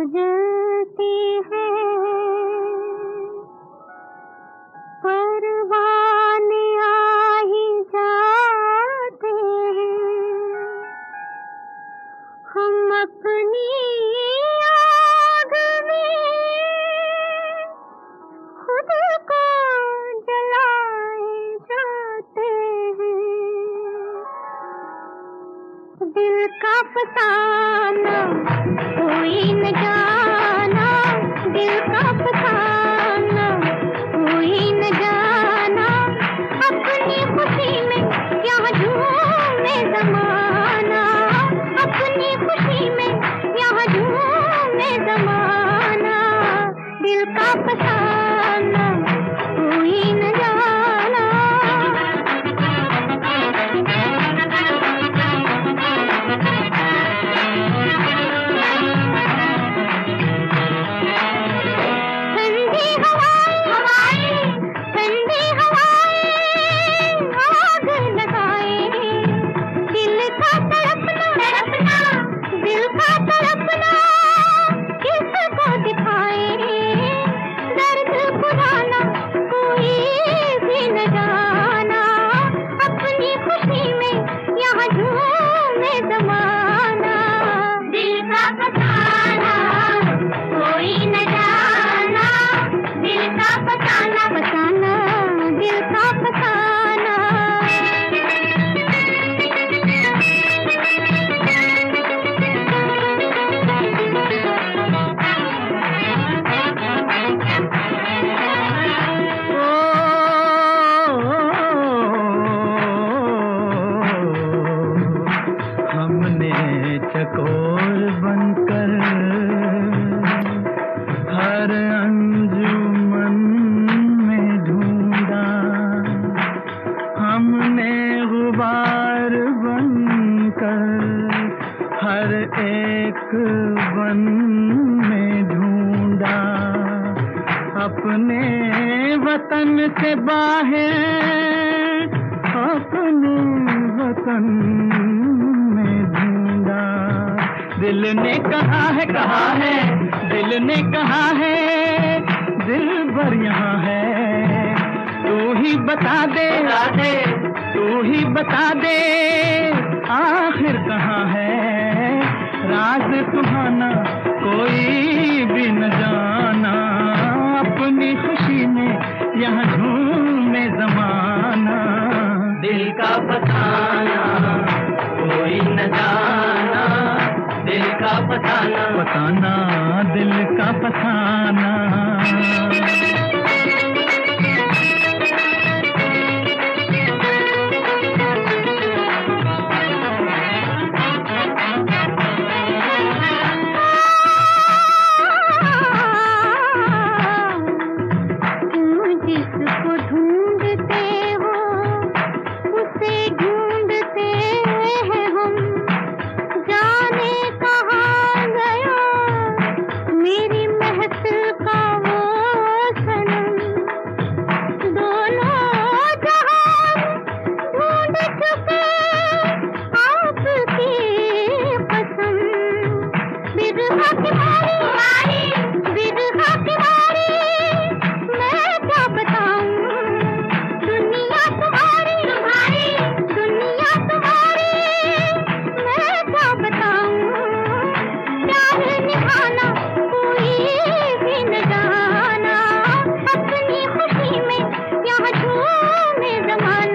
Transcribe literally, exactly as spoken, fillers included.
जलती है, परवाने आ ही जाते हैं। हम अपनी आग में खुद को जलाए जाते हैं। दिल का फसाना कोई न जाना, दिल का फसाना कोई न जाना। अपनी खुशी में यहाँ झूमे ज़माना, अपनी खुशी में यहाँ झूमे ज़माना। दिल का फसाना कोई न जाना। ठंडी हवाएं हवाएं ठंडी हवाएं आग लगाए। दिल का तड़पना तड़पना दिल का तड़पना किसको दिखाए। दर्द पुराना कोई भी न जाना, अपनी खुशी में यहाँ झूमे ज़माना। दिल का फसाना कोई न जाना, दिल का फसाना फसाना दिल का फसाना। हमने चकोर बनकर हर अंजुमन में ढूंढा। हमने गुबार बनकर हर एक वन में ढूंढा। अपने वतन से बाहर अपने वतन में ढूंढा। दिल ने कहा है कहा है दिल ने कहा है दिल भर यहाँ है। तू ही बता दे तू ही बता दे आखिर कहाँ है। राज सुहाना कोई भी न जाना, अपनी खुशी में यहाँ झूमे ज़माना। दिल का फसाना कोई न जाना, दिल का फसाना फसाना दिल का फसाना। जिसको ढूंढते हो उसे ढूंढते हैं हम। जाने कहाँ गया मेरी महफिल का वो सनम। दोनों जहां ढूंढ चुके आपकी कसम। बिरहा की मारी बिरहा की मारी मैं क्या बताऊं। दुनिया तुम्हारी तुम्हारी दुनिया तुम्हारी मैं क्या बताऊं। प्यार निभाना कोई भी न जाना, अपनी खुशी में यहाँ झूमे ज़माना।